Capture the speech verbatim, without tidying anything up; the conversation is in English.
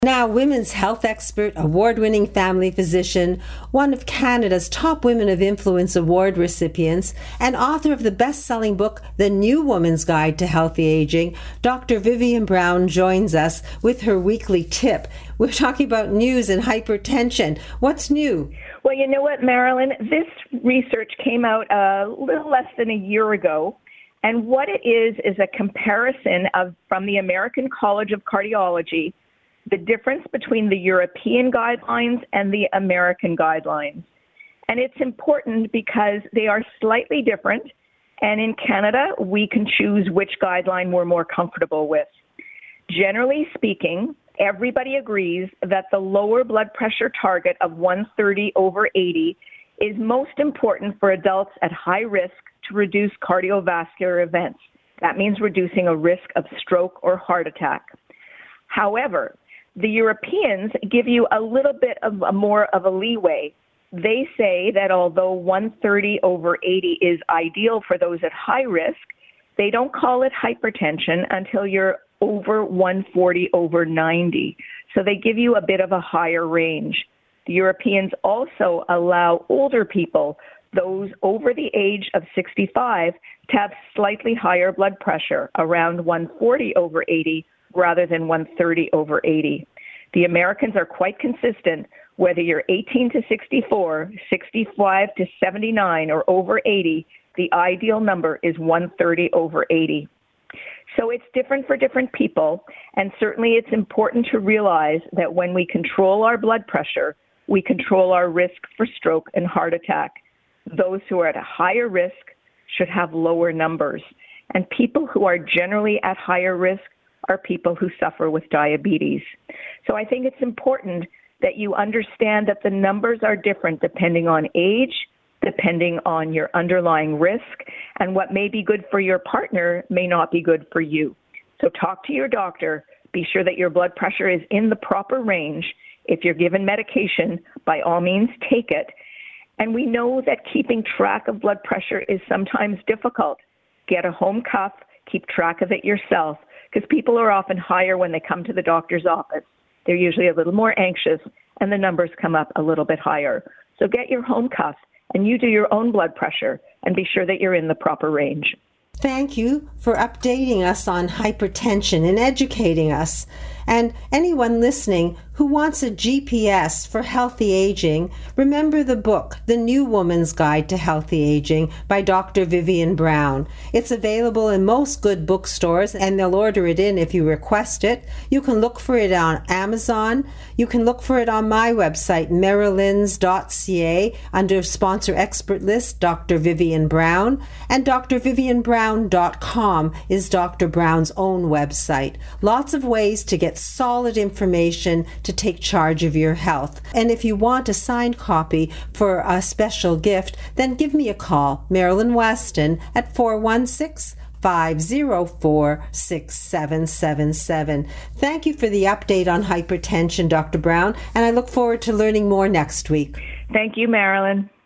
Now, women's health expert, award-winning family physician, one of Canada's top Women of Influence Award recipients, and author of the best-selling book, The New Woman's Guide to Healthy Aging, Doctor Vivian Brown joins us with her weekly tip. We're talking about news and hypertension. What's new? Well, you know what, Marilyn? This research came out a little less than a year ago, and what it is is a comparison of from the American College of Cardiology, the difference between the European guidelines and the American guidelines. And it's important because they are slightly different. And in Canada, we can choose which guideline we're more comfortable with. Generally speaking, everybody agrees that the lower blood pressure target of one thirty over eighty is most important for adults at high risk to reduce cardiovascular events. That means reducing a risk of stroke or heart attack. However, the Europeans give you a little bit of a more of a leeway. They say that although one thirty over eighty is ideal for those at high risk, they don't call it hypertension until you're over one forty over ninety. So they give you a bit of a higher range. The Europeans also allow older people, those over the age of sixty-five, to have slightly higher blood pressure, around one forty over eighty, rather than one thirty over eighty. The Americans are quite consistent. Whether you're eighteen to sixty-four, sixty-five to seventy-nine, or over eighty, the ideal number is one thirty over eighty. So it's different for different people, and certainly it's important to realize that when we control our blood pressure, we control our risk for stroke and heart attack. Those who are at a higher risk should have lower numbers, and people who are generally at higher risk are people who suffer with diabetes. So I think it's important that you understand that the numbers are different depending on age, depending on your underlying risk, and what may be good for your partner may not be good for you. So talk to your doctor. Be sure that your blood pressure is in the proper range. If you're given medication, by all means, take it. And we know that keeping track of blood pressure is sometimes difficult. Get a home cuff, keep track of it yourself, because people are often higher when they come to the doctor's office. They're usually a little more anxious, and the numbers come up a little bit higher. So get your home cuff, and you do your own blood pressure, and be sure that you're in the proper range. Thank you for updating us on hypertension and educating us. And anyone listening who wants a G P S for healthy aging, remember the book, The New Woman's Guide to Healthy Aging by Doctor Vivian Brown. It's available in most good bookstores, and they'll order it in if you request it. You can look for it on Amazon. You can look for it on my website, marilyns dot c a, under Sponsor Expert List, Doctor Vivian Brown. And d r vivian brown dot com is Doctor Brown's own website. Lots of ways to get solid information to take charge of your health. And if you want a signed copy for a special gift, then give me a call, Marilyn Weston, at four one six, five zero four, six seven seven seven. Thank you for the update on hypertension, Doctor Brown, and I look forward to learning more next week. Thank you, Marilyn.